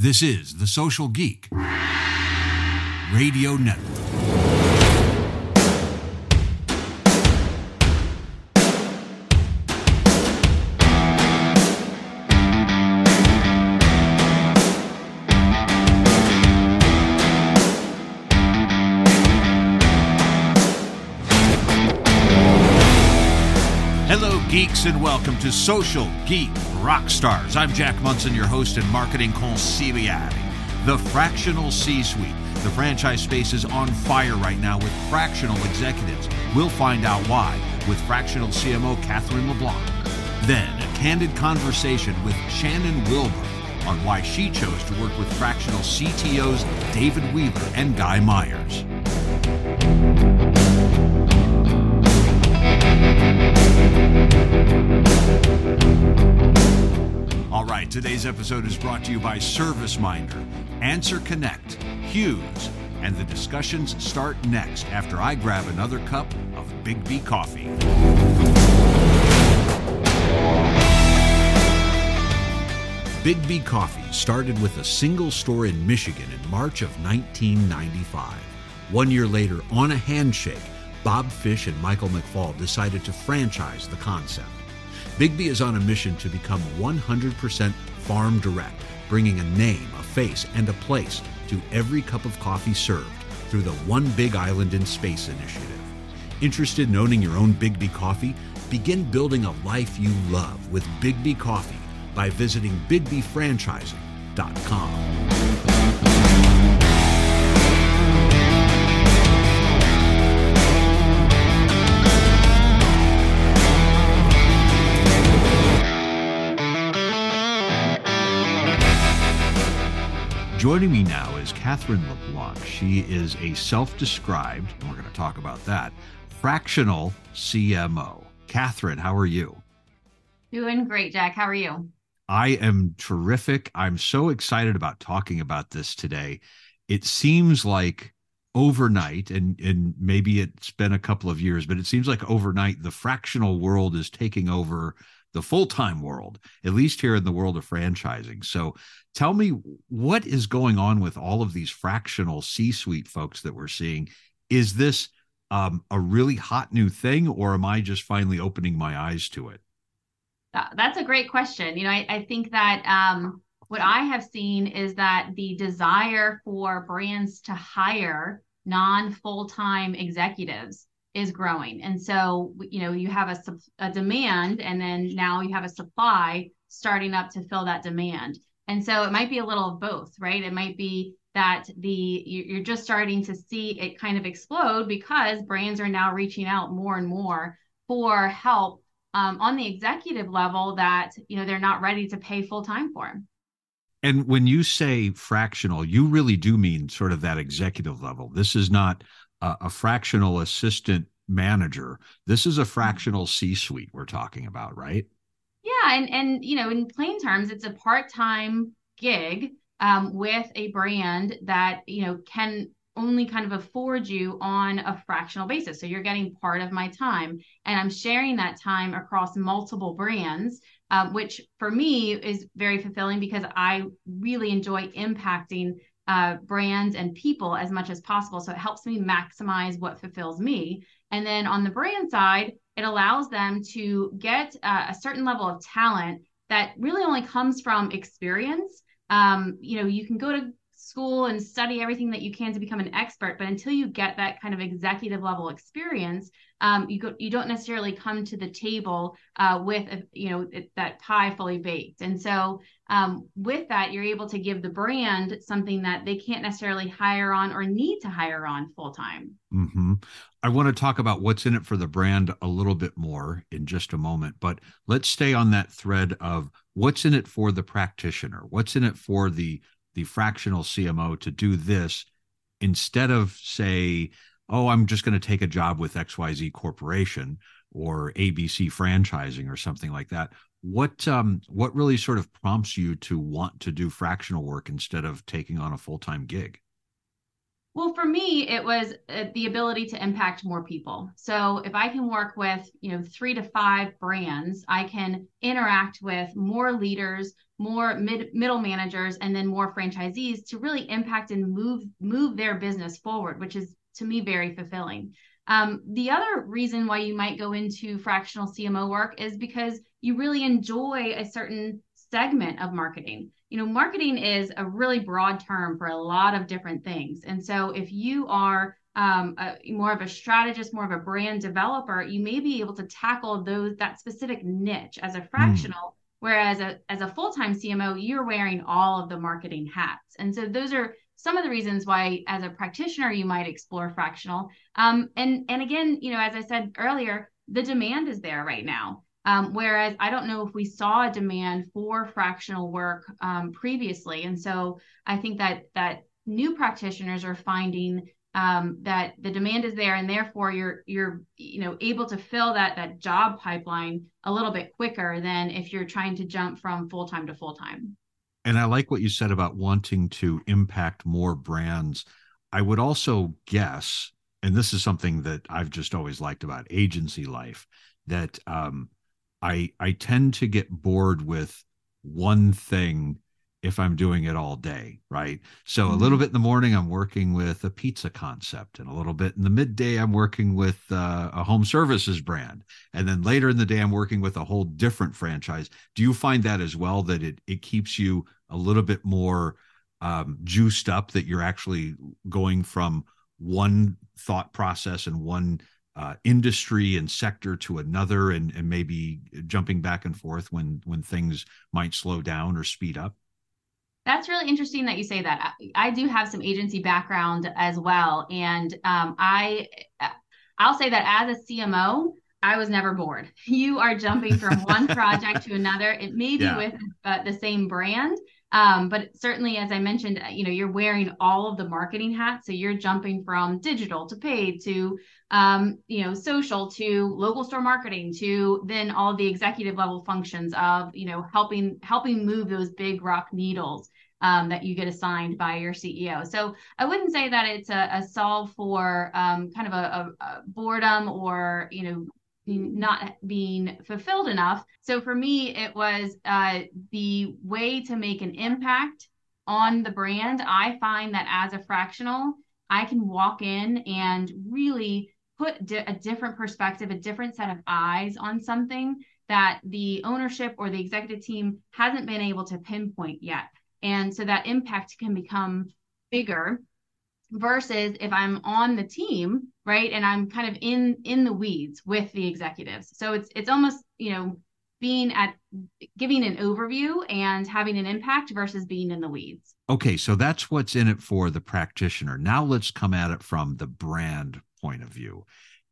This is The Social Geek Radio Network. Hello, geeks, and welcome to Social Geek Rockstars. I'm Jack Munson, your host and marketing consigliere. The Fractional C-Suite. The franchise space is on fire right now with fractional executives. We'll find out why with fractional CMO Catherine LeBlanc. Then, a candid conversation with Shannon Wilbur on why she chose to work with fractional CTOs David Wheeler and Guy Myers. All right, today's episode is brought to you by ServiceMinder, Answer Connect, Hughes, and the discussions start next after I grab another cup of Big B coffee. Big B Coffee started with a single store in Michigan in March of 1995. 1 year later, on a handshake, Bob Fish and Michael McFall decided to franchise the concept. Big B is on a mission to become 100% farm direct, bringing a name, a face, and a place to every cup of coffee served through the One Big Island in Space initiative. Interested in owning your own Big B Coffee? Begin building a life you love with Big B Coffee by visiting bigbfranchising.com. Joining me now is Catherine LeBlanc. She is a self-described, and we're going to talk about that, fractional CMO. Catherine, how are you? Doing great, Jack. How are you? I am terrific. I'm so excited about talking about this today. It seems like overnight, and maybe it's been a couple of years, but it seems like overnight the fractional world is taking over the full-time world, at least here in the world of franchising. So tell me, what is going on with all of these fractional C-suite folks that we're seeing? Is this a really hot new thing, or am I just finally opening my eyes to it? That's a great question. I think that what I have seen is that the desire for brands to hire non-full-time executives is growing. And so, you have a demand, and then now you have a supply starting up to fill that demand. And so it might be a little of both, right? It might be that you're just starting to see it kind of explode because brands are now reaching out more and more for help on the executive level that, they're not ready to pay full time for. And when you say fractional, you really do mean sort of that executive level. This is not a fractional assistant manager. This is a fractional C-suite we're talking about, right? Yeah. And in plain terms, it's a part-time gig with a brand that, can only kind of afford you on a fractional basis. So you're getting part of my time, and I'm sharing that time across multiple brands, which for me is very fulfilling because I really enjoy impacting brands and people as much as possible. So it helps me maximize what fulfills me. And then on the brand side, it allows them to get a certain level of talent that really only comes from experience. You can go to school and study everything that you can to become an expert, but until you get that kind of executive level experience, you don't necessarily come to the table with that pie fully baked. And so with that, you're able to give the brand something that they can't necessarily hire on or need to hire on full time. Mm-hmm. I want to talk about what's in it for the brand a little bit more in just a moment, but let's stay on that thread of what's in it for the practitioner. What's in it for the fractional CMO to do this instead of say, oh, I'm just going to take a job with XYZ Corporation or ABC Franchising or something like that. What really sort of prompts you to want to do fractional work instead of taking on a full-time gig? Well, for me, it was the ability to impact more people. So if I can work with, 3 to 5 brands, I can interact with more leaders, more middle managers, and then more franchisees to really impact and move their business forward, which is to me very fulfilling. The other reason why you might go into fractional CMO work is because you really enjoy a certain segment of marketing. Marketing is a really broad term for a lot of different things. And so if you are more of a strategist, more of a brand developer, you may be able to tackle that specific niche as a Mm. fractional, whereas as a full-time CMO, you're wearing all of the marketing hats. And so those are some of the reasons why, as a practitioner, you might explore fractional. And again, as I said earlier, the demand is there right now. Whereas I don't know if we saw a demand for fractional work previously. And so I think that new practitioners are finding that the demand is there, and therefore you're able to fill that job pipeline a little bit quicker than if you're trying to jump from full time to full time. And I like what you said about wanting to impact more brands. I would also guess, and this is something that I've just always liked about agency life, that I tend to get bored with one thing if I'm doing it all day, right? So a little Mm-hmm. bit in the morning, I'm working with a pizza concept, and a little bit in the midday, I'm working with a home services brand, and then later in the day, I'm working with a whole different franchise. Do you find that as well, that it keeps you a little bit more juiced up, that you're actually going from one thought process and one industry and sector to another, and maybe jumping back and forth when things might slow down or speed up? That's really interesting that you say that. I do have some agency background as well, and I'll say that as a CMO, I was never bored. You are jumping from one project to another. It may be Yeah. with the same brand, but certainly, as I mentioned, you're wearing all of the marketing hats. So you're jumping from digital to paid to social to local store marketing to then all the executive level functions of, helping move those big rock needles that you get assigned by your CEO. So I wouldn't say that it's a solve for kind of a boredom or, not being fulfilled enough. So for me, it was the way to make an impact on the brand. I find that as a fractional, I can walk in and really put a different perspective, a different set of eyes on something that the ownership or the executive team hasn't been able to pinpoint yet. And so that impact can become bigger versus if I'm on the team, right? And I'm kind of in the weeds with the executives. So it's almost, being at giving an overview and having an impact versus being in the weeds. Okay, so that's what's in it for the practitioner. Now let's come at it from the brand point of view.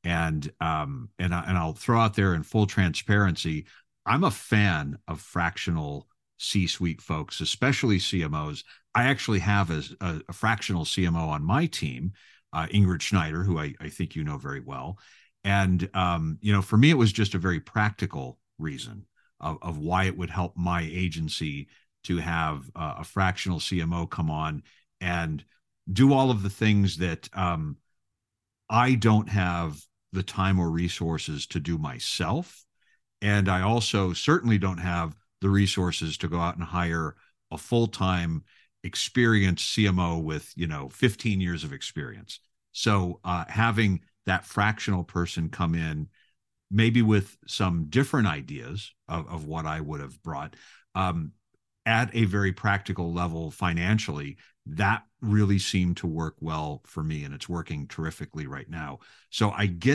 And I'll throw out there in full transparency, I'm a fan of fractional C-suite folks, especially CMOs. I actually have a fractional CMO on my team, Ingrid Schneider, who I think you know very well. And for me, it was just a very practical reason of why it would help my agency to have a fractional CMO come on and do all of the things that I don't have the time or resources to do myself. And I also certainly don't have the resources to go out and hire a full-time experienced CMO with, 15 years of experience. So having that fractional person come in, maybe with some different ideas of what I would have brought, at a very practical level financially, that really seemed to work well for me, and it's working terrifically right now. So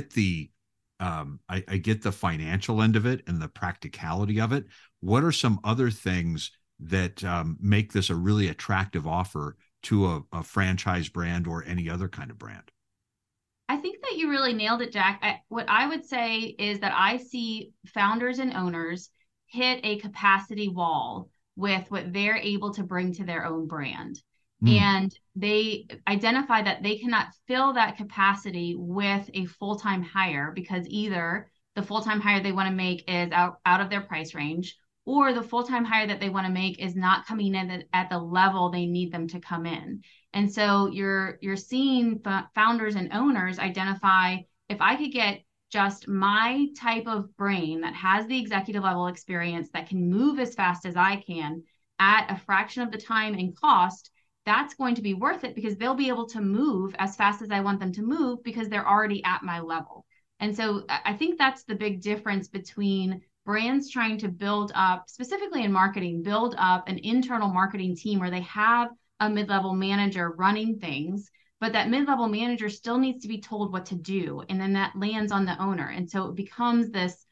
I get the financial end of it and the practicality of it. What are some other things that make this a really attractive offer to a franchise brand or any other kind of brand? I think that you really nailed it, Jack. What I would say is that I see founders and owners hit a capacity wall with what they're able to bring to their own brand. Mm. And they identify that they cannot fill that capacity with a full-time hire because either the full-time hire they want to make is out of their price range, or the full-time hire that they want to make is not coming in at the level they need them to come in. And so you're seeing founders and owners identify, if I could get just my type of brain that has the executive level experience that can move as fast as I can at a fraction of the time and cost, that's going to be worth it because they'll be able to move as fast as I want them to move because they're already at my level. And so I think that's the big difference between brands trying to build up, specifically in marketing, build up an internal marketing team where they have a mid-level manager running things, but that mid-level manager still needs to be told what to do. And then that lands on the owner. And so it becomes this,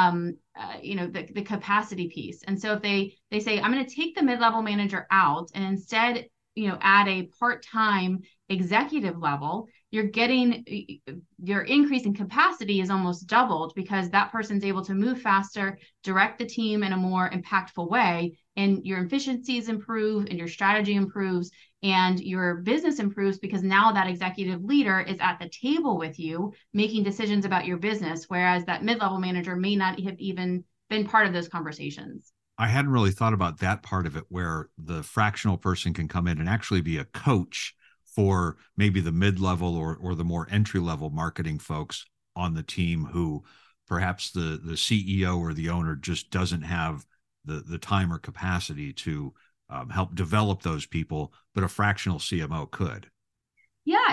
the capacity piece. And so if they say, I'm going to take the mid-level manager out and instead, add a part-time executive level, you're getting your increase in capacity is almost doubled because that person's able to move faster, direct the team in a more impactful way, and your efficiencies improve and your strategy improves and your business improves because now that executive leader is at the table with you making decisions about your business, whereas that mid-level manager may not have even been part of those conversations. I hadn't really thought about that part of it where the fractional person can come in and actually be a coach for maybe the mid-level or the more entry-level marketing folks on the team who perhaps the CEO or the owner just doesn't have the time or capacity to help develop those people, but a fractional CMO could. Yeah,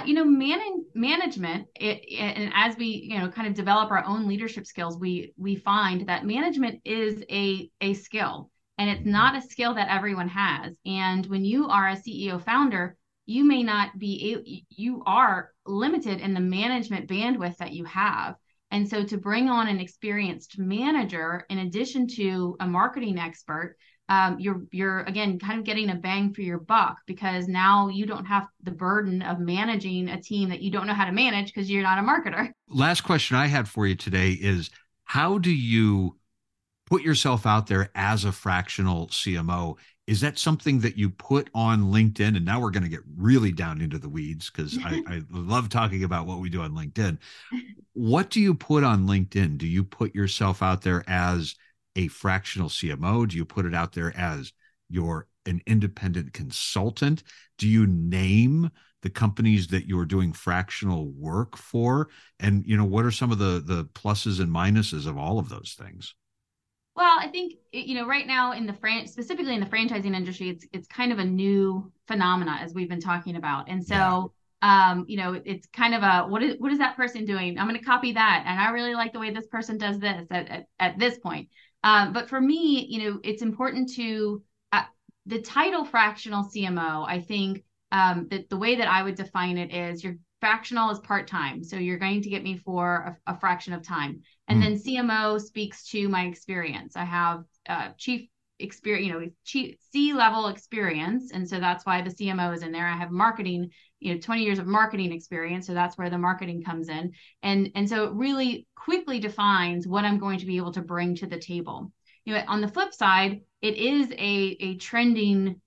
management, and as we, kind of develop our own leadership skills, we find that management is a skill, and it's not a skill that everyone has. And when you are a CEO founder, you may not be, you are limited in the management bandwidth that you have. And so to bring on an experienced manager, in addition to a marketing expert, you're again kind of getting a bang for your buck because now you don't have the burden of managing a team that you don't know how to manage because you're not a marketer. Last question I had for you today is, how do you put yourself out there as a fractional CMO? Is that something that you put on LinkedIn? And now we're going to get really down into the weeds because I love talking about what we do on LinkedIn. What do you put on LinkedIn? Do you put yourself out there as a fractional CMO? Do you put it out there as you're an independent consultant? Do you name the companies that you're doing fractional work for? And, what are some of the pluses and minuses of all of those things? Well, I think, right now specifically in the franchising industry, it's kind of a new phenomena as we've been talking about. And so, it's kind of what is that person doing? I'm going to copy that. And I really like the way this person does this at this point. But for me, it's important to the title fractional CMO. I think that the way that I would define it is your fractional is part-time. So you're going to get me for a fraction of time. And then CMO speaks to my experience. I have chief experience, C-level experience. And so that's why the CMO is in there. I have marketing, 20 years of marketing experience. So that's where the marketing comes in. And so it really quickly defines what I'm going to be able to bring to the table. On the flip side, it is a trending,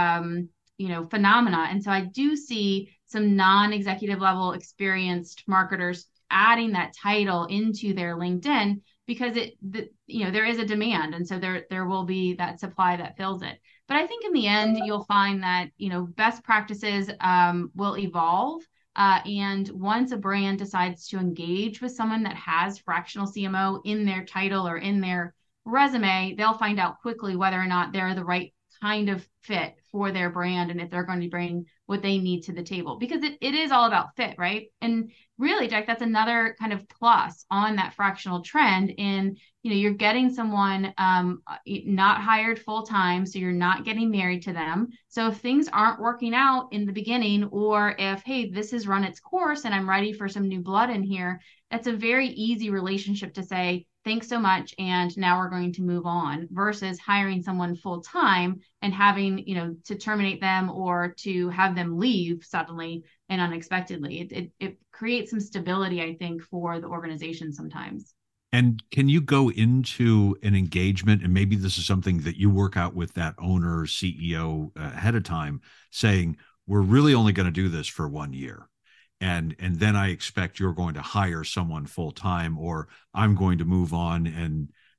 phenomena. And so I do see some non-executive level experienced marketers adding that title into their LinkedIn because there is a demand. And so there will be that supply that fills it. But I think in the end, you'll find that, best practices will evolve. And once a brand decides to engage with someone that has fractional CMO in their title or in their resume, they'll find out quickly whether or not they're the right kind of fit for their brand and if they're going to bring what they need to the table, because it is all about fit, right? And really, Jack, that's another kind of plus on that fractional trend in, you're getting someone not hired full time, so you're not getting married to them. So if things aren't working out in the beginning, or if, hey, this has run its course and I'm ready for some new blood in here, that's a very easy relationship to say, thanks so much, and now we're going to move on, versus hiring someone full time and having, to terminate them or to have them leave suddenly and unexpectedly. It creates some stability, I think, for the organization sometimes. And can you go into an engagement, and maybe this is something that you work out with that owner, CEO ahead of time, saying, we're really only going to do this for 1 year. And then I expect you're going to hire someone full time, or I'm going to move on and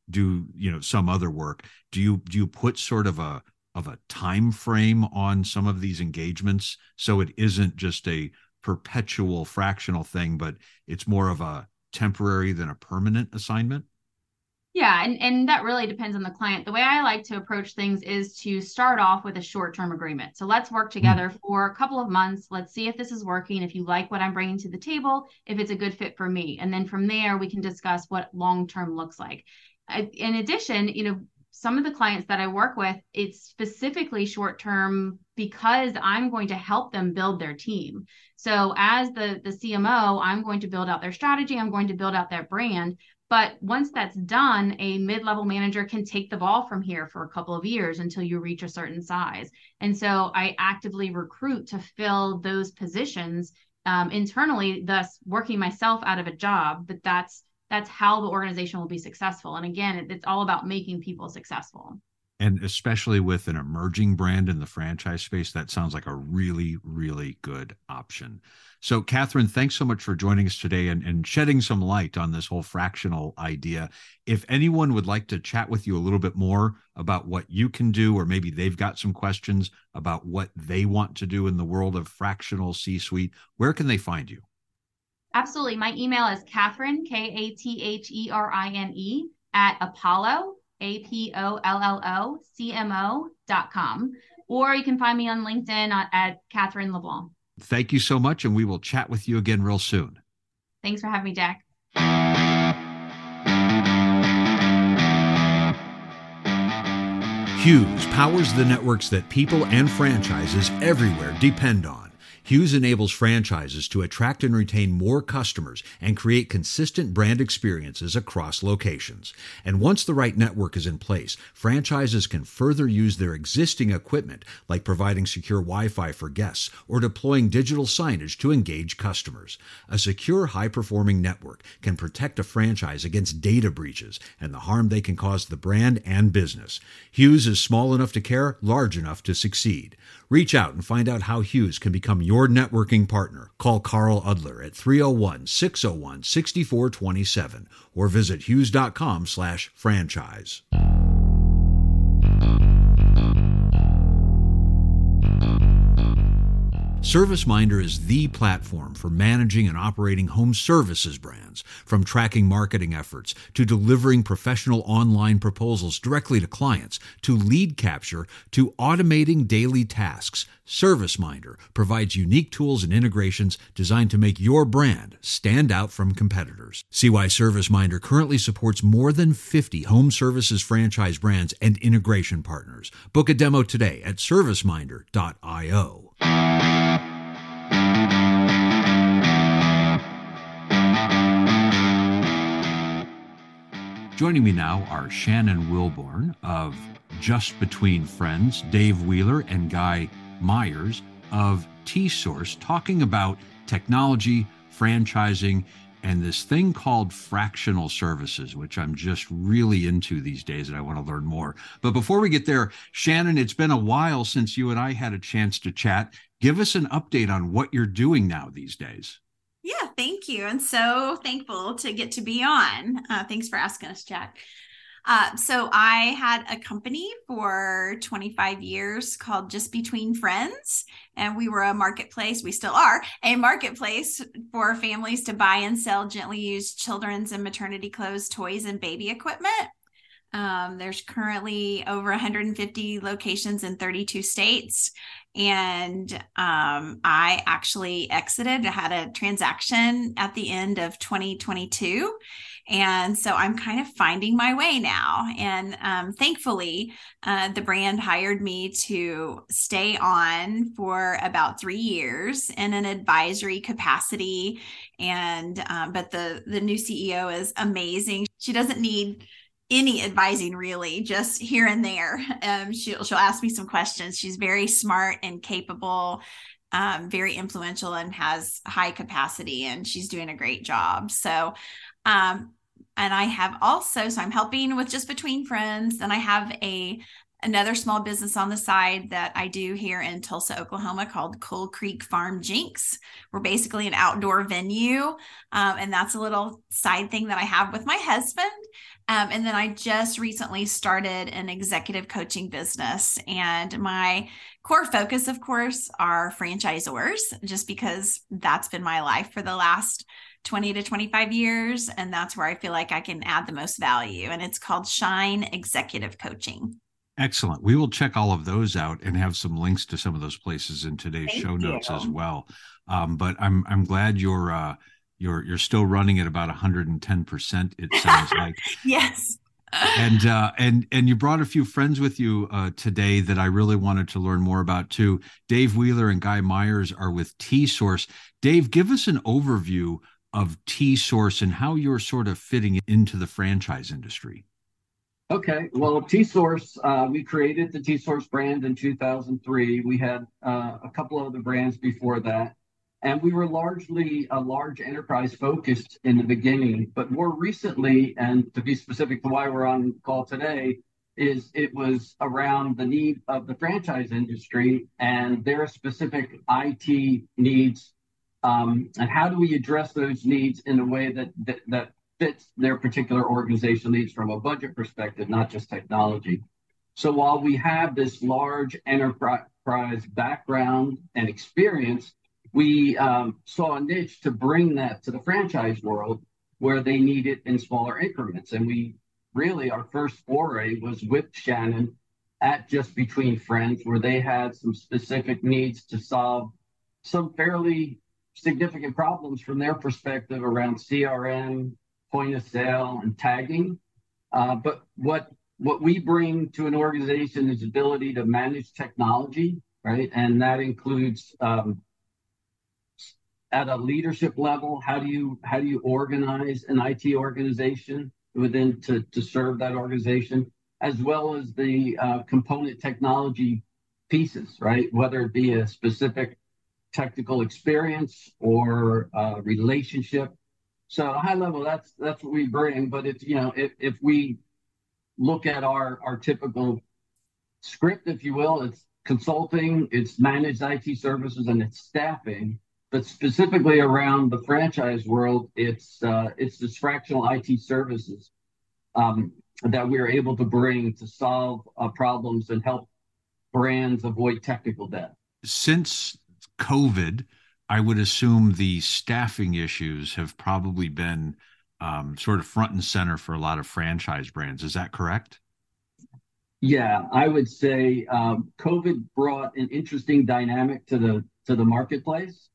do, some other work. Do you put sort of a time frame on some of these engagements so it isn't just a perpetual fractional thing, but it's more of a temporary than a permanent assignment? Yeah, and that really depends on the client. The way I like to approach things is to start off with a short-term agreement. So let's work Mm. together for a couple of months. Let's see if this is working, if you like what I'm bringing to the table, if it's a good fit for me. And then from there, we can discuss what long-term looks like. In addition, some of the clients that I work with, it's specifically short-term because I'm going to help them build their team. So as the CMO, I'm going to build out their strategy. I'm going to build out their brand. But once that's done, a mid-level manager can take the ball from here for a couple of years until you reach a certain size. And so I actively recruit to fill those positions internally, thus working myself out of a job. But that's how the organization will be successful. And again, it's all about making people successful. And especially with an emerging brand in the franchise space, that sounds like a really, really good option. So, Catherine, thanks so much for joining us today and shedding some light on this whole fractional idea. If anyone would like to chat with you a little bit more about what you can do, or maybe they've got some questions about what they want to do in the world of fractional C-suite, where can they find you? Absolutely. My email is Catherine, Katherine, at Apollo, APOLLOCMO.com. Or you can find me on LinkedIn at Catherine LeBlanc. Thank you so much, and we will chat with you again real soon. Thanks for having me, Jack. Hughes powers the networks that people and franchises everywhere depend on. Hughes enables franchises to attract and retain more customers and create consistent brand experiences across locations. And once the right network is in place, franchises can further use their existing equipment, like providing secure Wi-Fi for guests or deploying digital signage to engage customers. A secure, high-performing network can protect a franchise against data breaches and the harm they can cause the brand and business. Hughes is small enough to care, large enough to succeed. Reach out and find out how Hughes can become your networking partner. Call Carl Udler at 301-601-6427 or visit hughes.com/franchise. ServiceMinder is the platform for managing and operating home services brands, from tracking marketing efforts to delivering professional online proposals directly to clients, to lead capture, to automating daily tasks. ServiceMinder provides unique tools and integrations designed to make your brand stand out from competitors. See why ServiceMinder currently supports more than 50 home services franchise brands and integration partners. Book a demo today at serviceminder.io. Joining me now are Shannon Wilborn of Just Between Friends, Dave Wheeler and Guy Myers of T-Source, talking about technology, franchising, and this thing called fractional services, which I'm just really into these days and I want to learn more. But before we get there, Shannon, it's been a while since you and I had a chance to chat. Give us an update on what you're doing now these days. Yeah, thank you. And so thankful to get to be on. Thanks for asking us, Jack. So I had a company for 25 years called Just Between Friends, and we were a marketplace. We still are a marketplace for families to buy and sell gently used children's and maternity clothes, toys, and baby equipment. There's currently over 150 locations in 32 states. And I actually exited. I had a transaction at the end of 2022. And so I'm kind of finding my way now. And thankfully, the brand hired me to stay on for about 3 years in an advisory capacity. And but the new CEO is amazing. She doesn't need any advising, really, just here and there. She'll ask me some questions. She's very smart and capable, very influential, and has high capacity, and she's doing a great job. So, and I have also, so I'm helping with Just Between Friends, and I have a another small business on the side that I do here in Tulsa, Oklahoma called Coal Creek Farm Jinx. We're basically an outdoor venue. And that's a little side thing that I have with my husband. And then I just recently started an executive coaching business, and my core focus, of course, are franchisors, just because that's been my life for the last 20 to 25 years. And that's where I feel like I can add the most value. And it's called Shine Executive Coaching. Excellent. We will check all of those out and have some links to some of those places in today's Thank show notes you. as well. But I'm glad you're still running at about 110%. It sounds like. Yes. And you brought a few friends with you today that I really wanted to learn more about too. Dave Wheeler and Guy Myers are with T-Source. Dave, give us an overview of T-Source and how you're sort of fitting into the franchise industry. Okay, well, T-Source, we created the T-Source brand in 2003. We had a couple of other brands before that, and we were largely a large enterprise focused in the beginning. But more recently, and to be specific to why we're on call today, is it was around the need of the franchise industry and their specific IT needs, and how do we address those needs in a way that fits their particular organization needs from a budget perspective, not just technology. So while we have this large enterprise background and experience, we saw a niche to bring that to the franchise world where they need it in smaller increments. And we really, our first foray was with Shannon at Just Between Friends, where they had some specific needs to solve some fairly significant problems from their perspective around CRM, point of sale, and tagging. But what we bring to an organization is ability to manage technology, right? And that includes at a leadership level, how do you organize an IT organization within to serve that organization, as well as the component technology pieces, right? Whether it be a specific technical experience or relationship. So high level, that's what we bring. But it's, if we look at our typical script, if you will, it's consulting, it's managed IT services, and it's staffing. But specifically around the franchise world, it's this fractional IT services that we're able to bring to solve problems and help brands avoid technical debt. Since COVID, I would assume the staffing issues have probably been sort of front and center for a lot of franchise brands. Is that correct? Yeah, I would say COVID brought an interesting dynamic to the marketplace.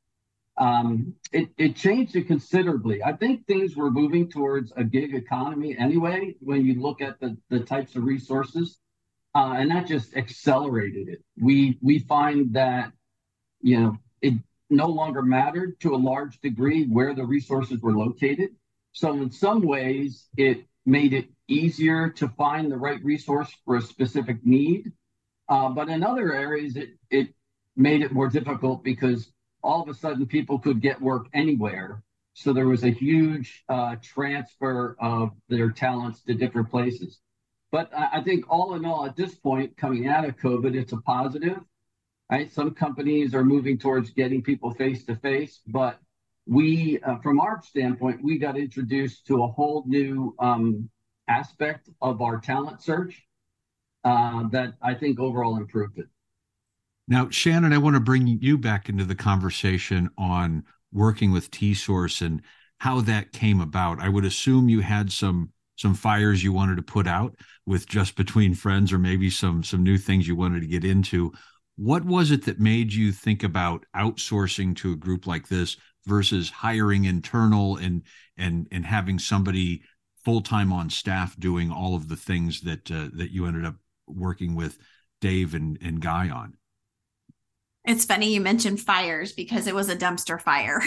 It changed it considerably. I think things were moving towards a gig economy anyway, when you look at the types of resources, and that just accelerated it. We find that, it no longer mattered to a large degree where the resources were located. So in some ways, it made it easier to find the right resource for a specific need. But in other areas, it made it more difficult because all of a sudden people could get work anywhere. So there was a huge transfer of their talents to different places. But I think all in all, at this point, coming out of COVID, it's a positive. Right? Some companies are moving towards getting people face to face, but we, from our standpoint, we got introduced to a whole new aspect of our talent search that I think overall improved it. Now, Shannon, I want to bring you back into the conversation on working with T-Source and how that came about. I would assume you had some fires you wanted to put out with Just Between Friends, or maybe some new things you wanted to get into. What was it that made you think about outsourcing to a group like this versus hiring internal and having somebody full-time on staff doing all of the things that you ended up working with Dave and Guy on? It's funny you mentioned fires, because it was a dumpster fire.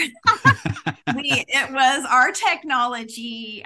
It was our technology.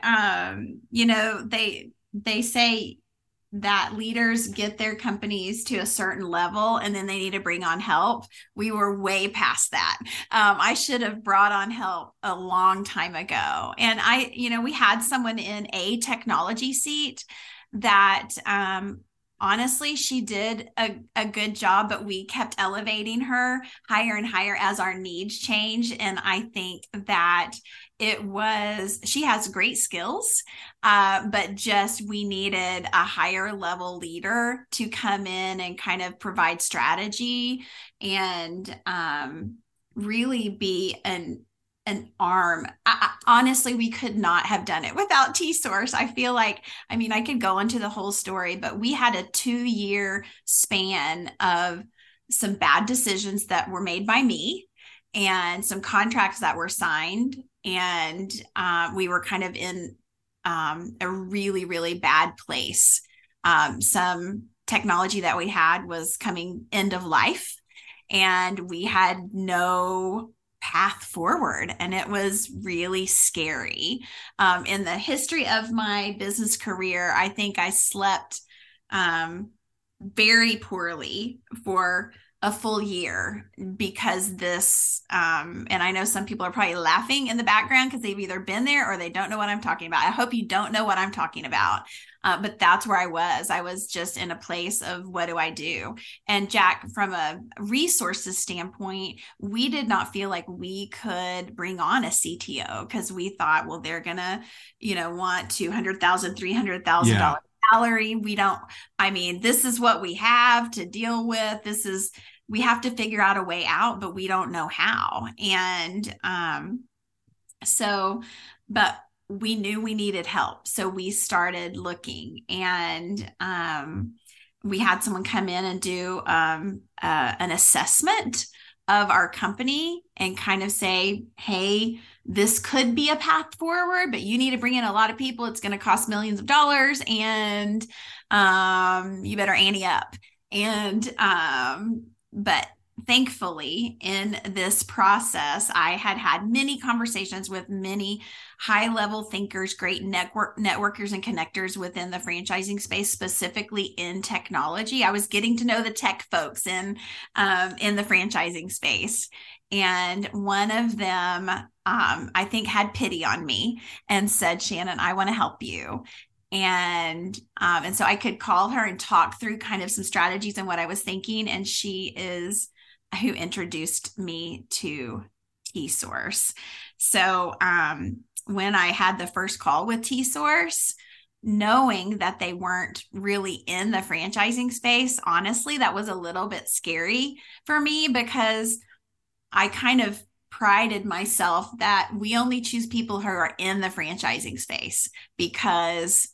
They say that leaders get their companies to a certain level and then they need to bring on help. We were way past that. I should have brought on help a long time ago. And we had someone in a technology seat that honestly, she did a good job, but we kept elevating her higher and higher as our needs changed. And I think that she has great skills, but just we needed a higher level leader to come in and kind of provide strategy and really be an arm. Honestly, we could not have done it without T-Source. I feel like, I mean, I could go into the whole story, but we had a 2-year span of some bad decisions that were made by me and some contracts that were signed. And we were kind of in a really, really bad place. Some technology that we had was coming end of life, and we had no path forward, and it was really scary. In the history of my business career, I think I slept very poorly for a full year because this and I know some people are probably laughing in the background because they've either been there or they don't know what I'm talking about. I hope you don't know what I'm talking about. But that's where I was just in a place of, what do I do? And Jack, from a resources standpoint, we did not feel like we could bring on a CTO because we thought, well, they're gonna want $200,000 $300,000 salary. This is what we have to deal with. We have to figure out a way out, but we don't know how. And but we knew we needed help. So we started looking, and we had someone come in and do an assessment of our company and kind of say, hey, this could be a path forward, but you need to bring in a lot of people. It's going to cost millions of dollars, and you better ante up. And but thankfully, in this process, I had many conversations with many high-level thinkers, great networkers and connectors within the franchising space, specifically in technology. I was getting to know the tech folks in the franchising space. And one of them, I think, had pity on me and said, Shannon, I want to help you. And so I could call her and talk through kind of some strategies and what I was thinking. And she is who introduced me to T-Source. So when I had the first call with T-Source, knowing that they weren't really in the franchising space, honestly, that was a little bit scary for me because I kind of prided myself that we only choose people who are in the franchising space because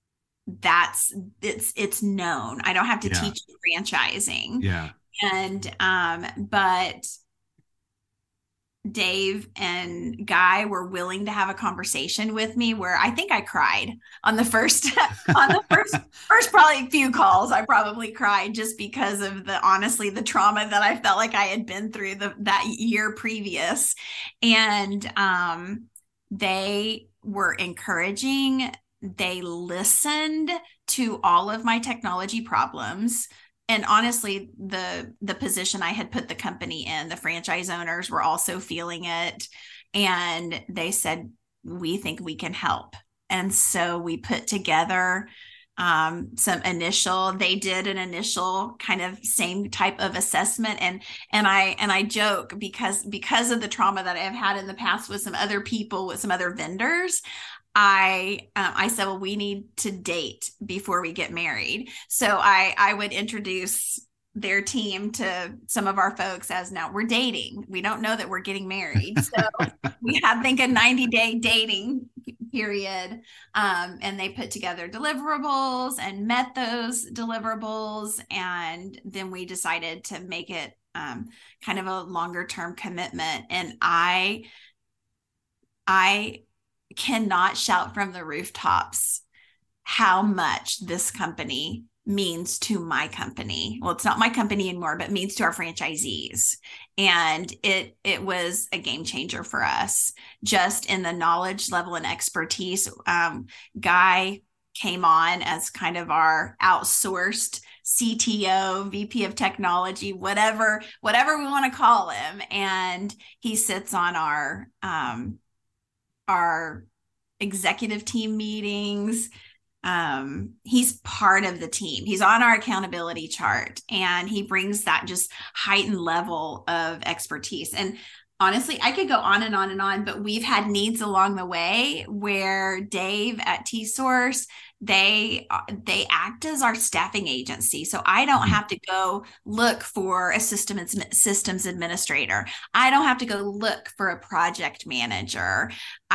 it's known. I don't have to teach franchising. Yeah. And but Dave and Guy were willing to have a conversation with me where I think I cried on the first first probably few calls. I probably cried just because of honestly the trauma that I felt like I had been through that year previous. And they were encouraging. They listened to all of my technology problems. And honestly, the position I had put the company in, the franchise owners were also feeling it. And they said, we think we can help. And so we put together they did an initial kind of same type of assessment. And I joke because of the trauma that I've had in the past with some other people, with some other vendors, I said, well, we need to date before we get married. So I would introduce their team to some of our folks as, now we're dating. We don't know that we're getting married. So we had, think, a 90-day dating period. And they put together deliverables and met those deliverables. And then we decided to make it kind of a longer term commitment. And I cannot shout from the rooftops how much this company means to my company. Well, it's not my company anymore, but means to our franchisees. And it was a game changer for us, just in the knowledge level and expertise. Guy came on as kind of our outsourced CTO, VP of technology, whatever we want to call him. And he sits on our executive team meetings, he's part of the team. He's on our accountability chart, and he brings that just heightened level of expertise. And honestly, I could go on and on and on, but we've had needs along the way where Dave at T-Source, they act as our staffing agency. So I don't have to go look for a systems administrator. I don't have to go look for a project manager.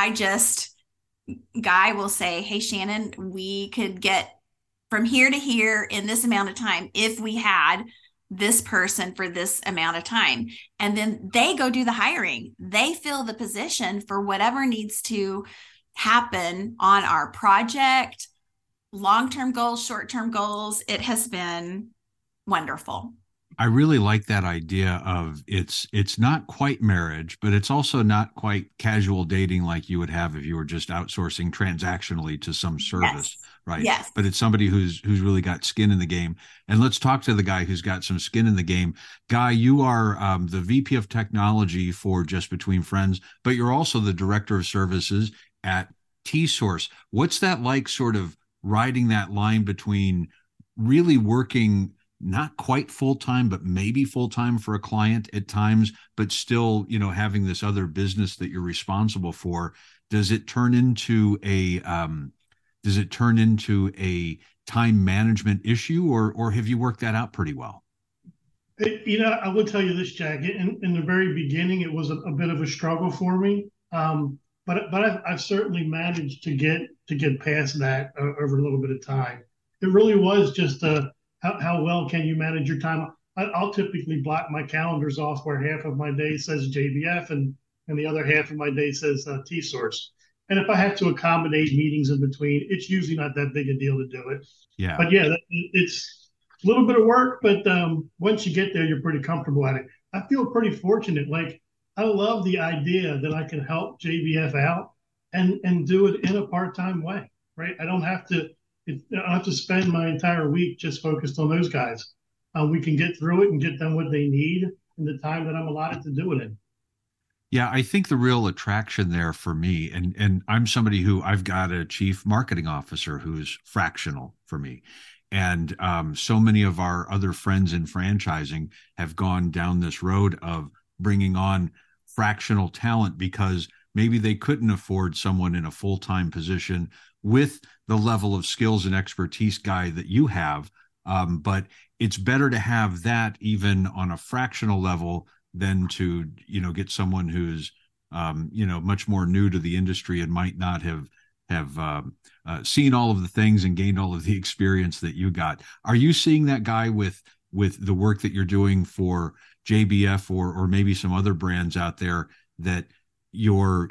Guy will say, hey, Shannon, we could get from here to here in this amount of time if we had this person for this amount of time. And then they go do the hiring. They fill the position for whatever needs to happen on our project, long-term goals, short-term goals. It has been wonderful. I really like that idea of it's not quite marriage, but it's also not quite casual dating like you would have if you were just outsourcing transactionally to some service, yes. right? Yes. But it's somebody who's really got skin in the game. And let's talk to the guy who's got some skin in the game. Guy, you are the VP of Technology for Just Between Friends, but you're also the Director of Services at T-Source. What's that like, sort of riding that line between really working not quite full-time, but maybe full-time for a client at times, but still, having this other business that you're responsible for? Does it turn into a time management issue, or have you worked that out pretty well? I would tell you this, Jack. In the very beginning, it was a bit of a struggle for me, but I've certainly managed to get past that over a little bit of time. It really was just how well can you manage your time? I'll typically block my calendars off where half of my day says JBF and the other half of my day says T-Source. And if I have to accommodate meetings in between, it's usually not that big a deal to do it. Yeah. But yeah, it's a little bit of work, but once you get there, you're pretty comfortable at it. I feel pretty fortunate. Like, I love the idea that I can help JBF out and do it in a part-time way, right? I don't have to spend my entire week just focused on those guys. We can get through it and get them what they need in the time that I'm allotted to do it in. Yeah, I think the real attraction there for me, and I'm somebody who I've got a chief marketing officer who's fractional for me. And so many of our other friends in franchising have gone down this road of bringing on fractional talent because maybe they couldn't afford someone in a full-time position with the level of skills and expertise, Guy, that you have. But it's better to have that even on a fractional level than to, get someone who's, much more new to the industry and might not have seen all of the things and gained all of the experience that you got. Are you seeing that, Guy, with the work that you're doing for JBF or maybe some other brands out there, that you're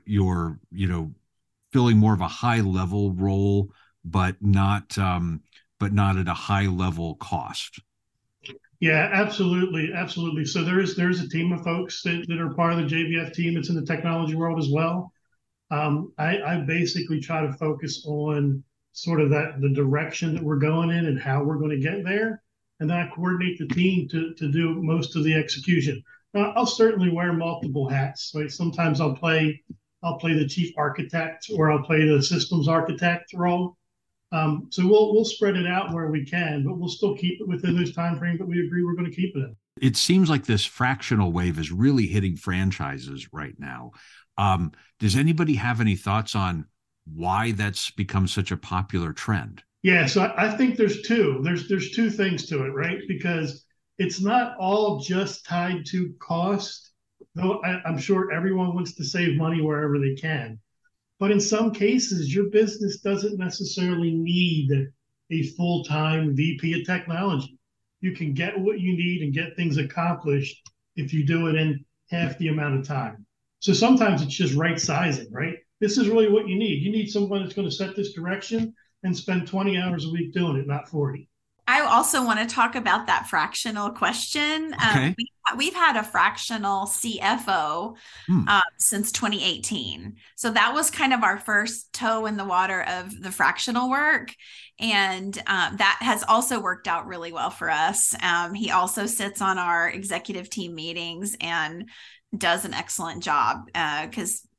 filling more of a high level role, but not at a high level cost? Yeah, absolutely. Absolutely. So there's a team of folks that are part of the JBF team that's in the technology world as well. I basically try to focus on sort of the direction that we're going in and how we're going to get there. And then I coordinate the team to do most of the execution. Now, I'll certainly wear multiple hats, right? Sometimes I'll play the chief architect, or I'll play the systems architect role. So we'll spread it out where we can, but we'll still keep it within those timeframes that we agree we're going to keep it in. It seems like this fractional wave is really hitting franchises right now. Does anybody have any thoughts on why that's become such a popular trend? Yeah, so I think there's two. There's two things to it, right? Because it's not all just tied to cost, though I'm sure everyone wants to save money wherever they can. But in some cases, your business doesn't necessarily need a full-time VP of technology. You can get what you need and get things accomplished if you do it in half the amount of time. So sometimes it's just right sizing, right? This is really what you need. You need someone that's going to set this direction and spend 20 hours a week doing it, not 40. I also want to talk about that fractional question. Okay. We've had a fractional CFO since 2018. So that was kind of our first toe in the water of the fractional work. And that has also worked out really well for us. He also sits on our executive team meetings and does an excellent job because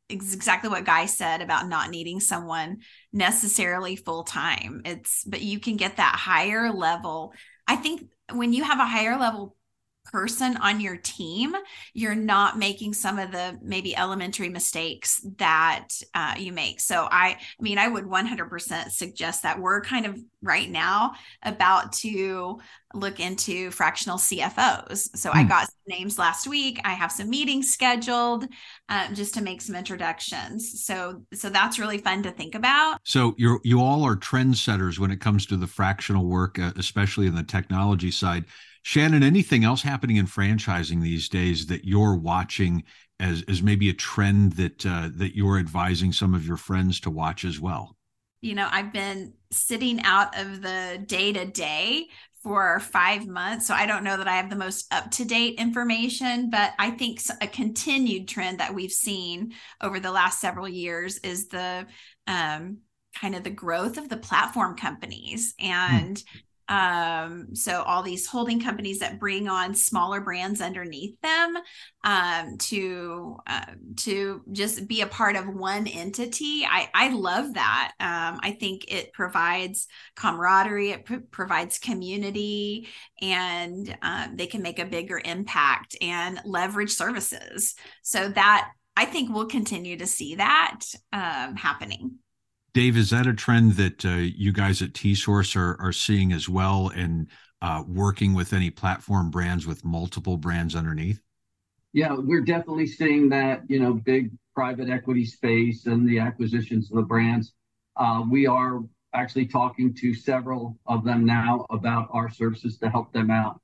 exactly what Guy said about not needing someone necessarily full time. But you can get that higher level. I think when you have a higher level person on your team, you're not making some of the maybe elementary mistakes that you make. So I mean, I would 100% suggest that. We're kind of right now about to look into fractional CFOs. So I got some names last week. I have some meetings scheduled just to make some introductions. So that's really fun to think about. So you all are trendsetters when it comes to the fractional work, especially in the technology side. Shannon, anything else happening in franchising these days that you're watching as maybe a trend that you're advising some of your friends to watch as well? You know, I've been sitting out of the day-to-day for 5 months, so I don't know that I have the most up-to-date information, but I think a continued trend that we've seen over the last several years is the kind of the growth of the platform companies. And so all these holding companies that bring on smaller brands underneath them to just be a part of one entity. I love that. I think it provides camaraderie, it provides community, and they can make a bigger impact and leverage services. So that, I think we'll continue to see that happening. Dave, is that a trend that you guys at T-Source are seeing as well, and working with any platform brands with multiple brands underneath? Yeah, we're definitely seeing that, big private equity space and the acquisitions of the brands. We are actually talking to several of them now about our services to help them out.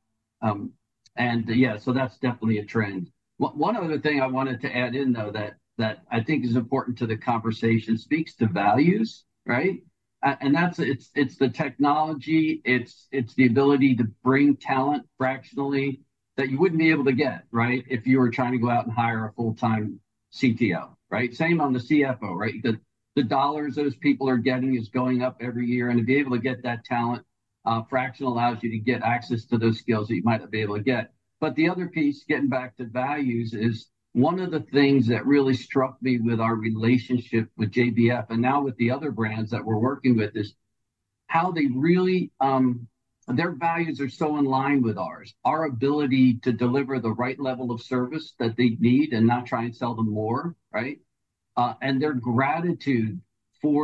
So that's definitely a trend. One other thing I wanted to add in, though, that I think is important to the conversation, speaks to values, right? And it's the technology, it's the ability to bring talent fractionally that you wouldn't be able to get, right, if you were trying to go out and hire a full-time CTO, right? Same on the CFO, right? The dollars those people are getting is going up every year, and to be able to get that talent, fractional allows you to get access to those skills that you might not be able to get. But the other piece, getting back to values, is one of the things that really struck me with our relationship with JBF and now with the other brands that we're working with is how they really, their values are so in line with ours. Our ability to deliver the right level of service that they need and not try and sell them more, right? And their gratitude for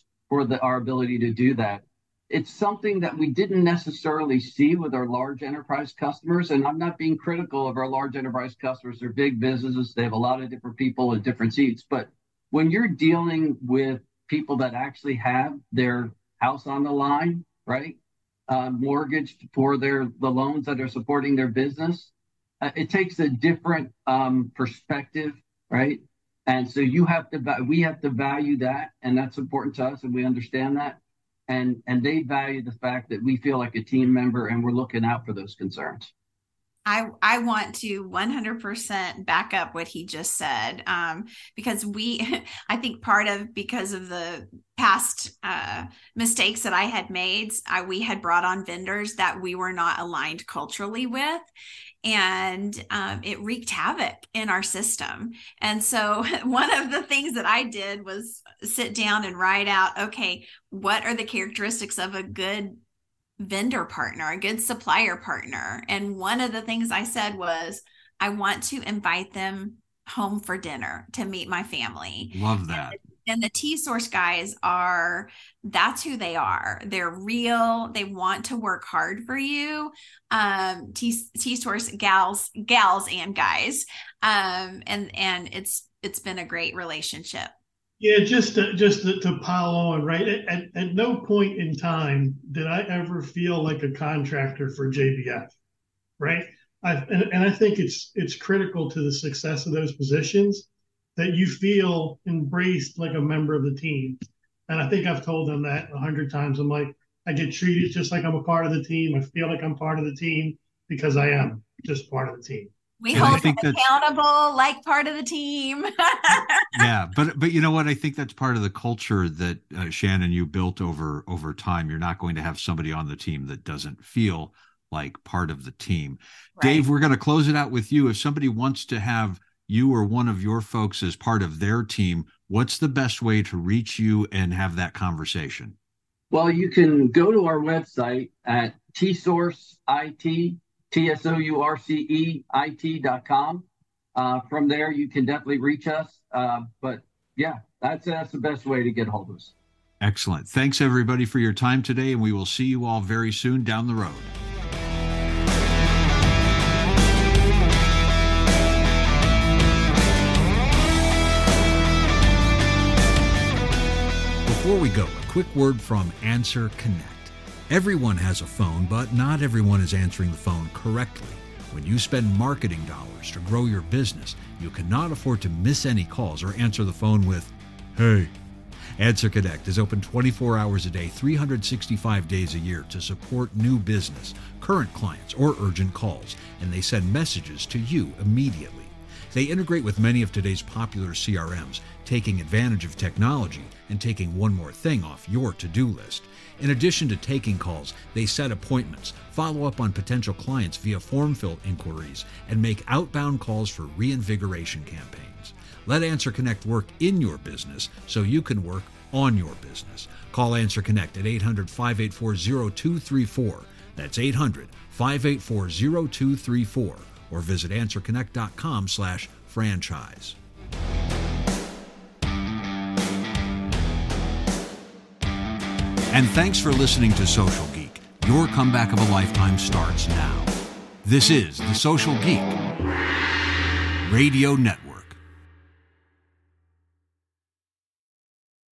our ability to do that. It's something that we didn't necessarily see with our large enterprise customers. And I'm not being critical of our large enterprise customers. They're big businesses. They have a lot of different people in different seats. But when you're dealing with people that actually have their house on the line, right? Mortgaged for the loans that are supporting their business, it takes a different perspective, right? And so we have to value that. And that's important to us. And we understand that. And they value the fact that we feel like a team member and we're looking out for those concerns. I want to 100% back up what he just said, because I think because of the past mistakes that I had made, we had brought on vendors that we were not aligned culturally with. And it wreaked havoc in our system. And so one of the things that I did was sit down and write out, okay, what are the characteristics of a good vendor partner, a good supplier partner? And one of the things I said was, I want to invite them home for dinner to meet my family. Love that. And the T-Source guys that's who they are. They're real. They want to work hard for you. T-Source gals and guys. And it's been a great relationship. Yeah, just to pile on, right? At no point in time did I ever feel like a contractor for JBF, right? I think it's critical to the success of those positions that you feel embraced like a member of the team. And I think I've told them that 100 times. I'm like, I get treated just like I'm a part of the team. I feel like I'm part of the team because I am just part of the team. We hold them accountable like part of the team. Yeah, but you know what? I think that's part of the culture that Shannon, you built over time. You're not going to have somebody on the team that doesn't feel like part of the team. Right. Dave, we're going to close it out with you. If somebody wants to have you or one of your folks as part of their team, what's the best way to reach you and have that conversation? Well, you can go to our website at tsourceit.com. From there, you can definitely reach us. But yeah, that's the best way to get hold of us. Excellent. Thanks, everybody, for your time today, and we will see you all very soon down the road. Before we go, a quick word from Answer Connect. Everyone has a phone, but not everyone is answering the phone correctly. When you spend marketing dollars to grow your business, you cannot afford to miss any calls or answer the phone with, "Hey." Answer Connect is open 24 hours a day, 365 days a year to support new business, current clients, or urgent calls, and they send messages to you immediately. They integrate with many of today's popular CRMs, taking advantage of technology and taking one more thing off your to-do list. In addition to taking calls, they set appointments, follow up on potential clients via form-filled inquiries, and make outbound calls for reinvigoration campaigns. Let Answer Connect work in your business so you can work on your business. Call Answer Connect at 800-584-0234. That's 800-584-0234. Or visit answerconnect.com/franchise. And thanks for listening to Social Geek. Your comeback of a lifetime starts now. This is the Social Geek Radio Network.